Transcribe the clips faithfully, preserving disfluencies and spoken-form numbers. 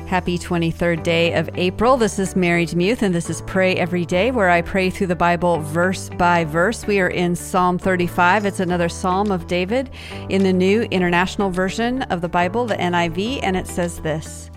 Happy twenty-third day of April. This is Mary Demuth, and this is Pray Every Day, where I pray through the Bible verse by verse. We are in Psalm thirty-five. It's another Psalm of David in the New International Version of the Bible, the N I V, and it says this: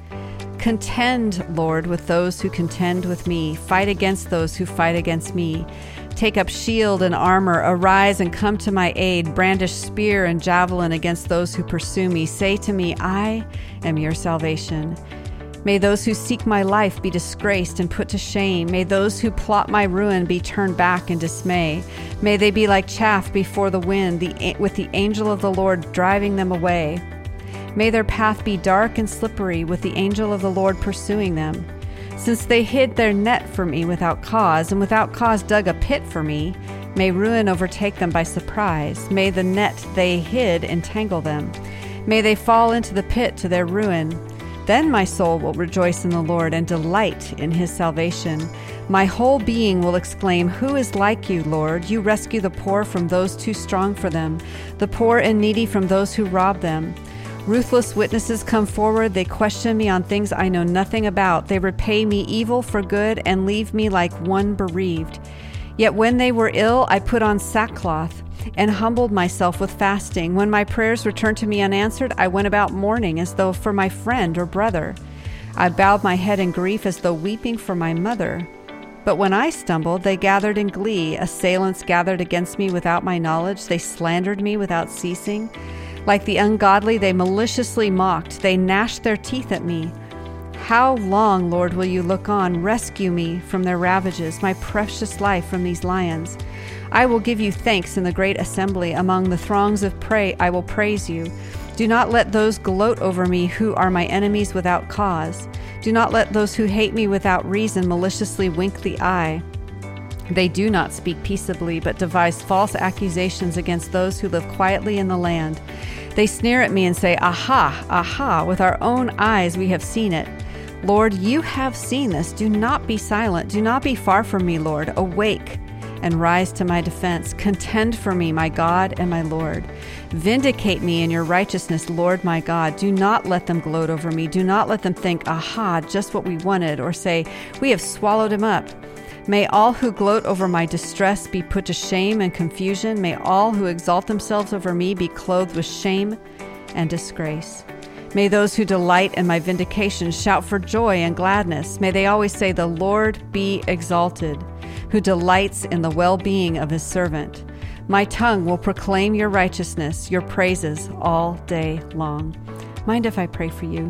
Contend, Lord, with those who contend with me. Fight against those who fight against me. Take up shield and armor. Arise and come to my aid. Brandish spear and javelin against those who pursue me. Say to me, I am your salvation. May those who seek my life be disgraced and put to shame. May those who plot my ruin be turned back in dismay. May they be like chaff before the wind, the, with the angel of the Lord driving them away. May their path be dark and slippery, with the angel of the Lord pursuing them. Since they hid their net for me without cause, and without cause dug a pit for me, may ruin overtake them by surprise. May the net they hid entangle them. May they fall into the pit to their ruin. Then my soul will rejoice in the Lord and delight in his salvation. My whole being will exclaim, Who is like you, Lord? You rescue the poor from those too strong for them, the poor and needy from those who rob them. Ruthless witnesses come forward. They question me on things I know nothing about. They repay me evil for good and leave me like one bereaved. Yet when they were ill, I put on sackcloth and humbled myself with fasting. When my prayers returned to me unanswered, I went about mourning as though for my friend or brother. I bowed my head in grief as though weeping for my mother. But when I stumbled, they gathered in glee. Assailants gathered against me without my knowledge. They slandered me without ceasing. Like the ungodly, they maliciously mocked. They gnashed their teeth at me. How long, Lord, will you look on? Rescue me from their ravages, my precious life from these lions. I will give you thanks in the great assembly. Among the throngs of prey, I will praise you. Do not let those gloat over me who are my enemies without cause. Do not let those who hate me without reason maliciously wink the eye. They do not speak peaceably, but devise false accusations against those who live quietly in the land. They sneer at me and say, Aha, aha, with our own eyes we have seen it. Lord, you have seen this. Do not be silent. Do not be far from me, Lord. Awake and rise to my defense. Contend for me, my God and my Lord. Vindicate me in your righteousness, Lord my God. Do not let them gloat over me. Do not let them think, Aha, just what we wanted, or say, We have swallowed him up. May all who gloat over my distress be put to shame and confusion. May all who exalt themselves over me be clothed with shame and disgrace. May those who delight in my vindication shout for joy and gladness. May they always say, The Lord be exalted, who delights in the well-being of his servant. My tongue will proclaim your righteousness, your praises all day long. Mind if I pray for you?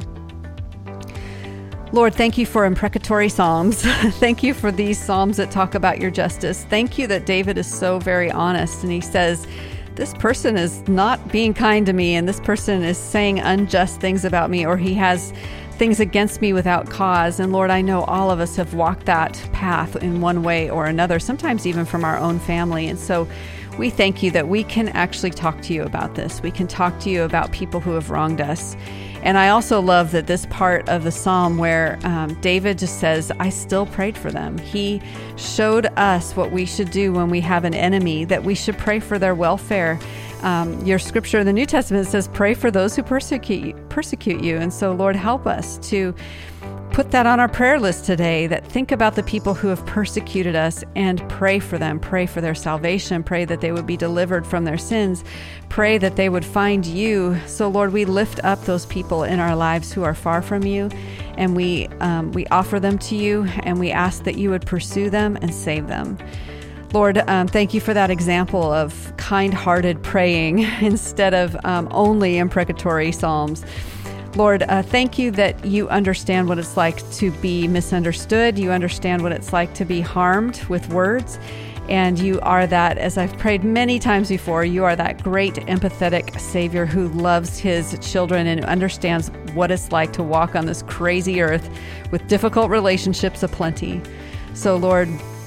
Lord, thank you for imprecatory psalms. Thank you for these psalms that talk about your justice. Thank you that David is so very honest, and he says, this person is not being kind to me, and this person is saying unjust things about me, or he has things against me without cause. And Lord, I know all of us have walked that path in one way or another, sometimes even from our own family. And so we thank you that we can actually talk to you about this. We can talk to you about people who have wronged us. And I also love that this part of the psalm where um, David just says, I still prayed for them. He showed us what we should do when we have an enemy, that we should pray for their welfare. Um, your scripture in the New Testament says, pray for those who persecute you, persecute you. And so, Lord, help us to put that on our prayer list today, that think about the people who have persecuted us and pray for them. Pray for their salvation. Pray that they would be delivered from their sins. Pray that they would find you. So, Lord, we lift up those people in our lives who are far from you, and we um, we offer them to you, and we ask that you would pursue them and save them. Lord, um, thank you for that example of kind-hearted praying instead of um, only imprecatory psalms. Lord, uh, thank you that you understand what it's like to be misunderstood. You understand what it's like to be harmed with words. And you are that, as I've prayed many times before, you are that great empathetic Savior who loves his children and understands what it's like to walk on this crazy earth with difficult relationships aplenty. So, Lord,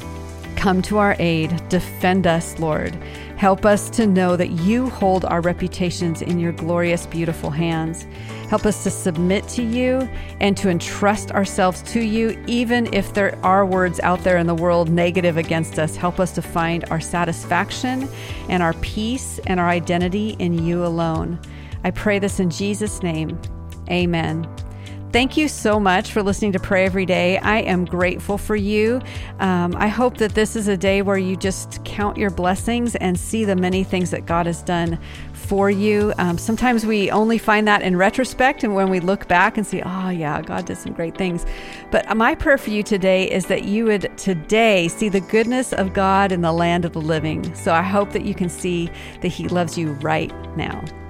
come to our aid. Defend us, Lord. Help us to know that you hold our reputations in your glorious, beautiful hands. Help us to submit to you and to entrust ourselves to you, even if there are words out there in the world negative against us. Help us to find our satisfaction and our peace and our identity in you alone. I pray this in Jesus' name. Amen. thank you so much for listening to Pray Every Day. I am grateful for you. Um, I hope that this is a day where you just count your blessings and see the many things that God has done for you. Um, sometimes we only find that in retrospect and when we look back and say, oh yeah, God did some great things. But my prayer for you today is that you would today see the goodness of God in the land of the living. So I hope that you can see that He loves you right now.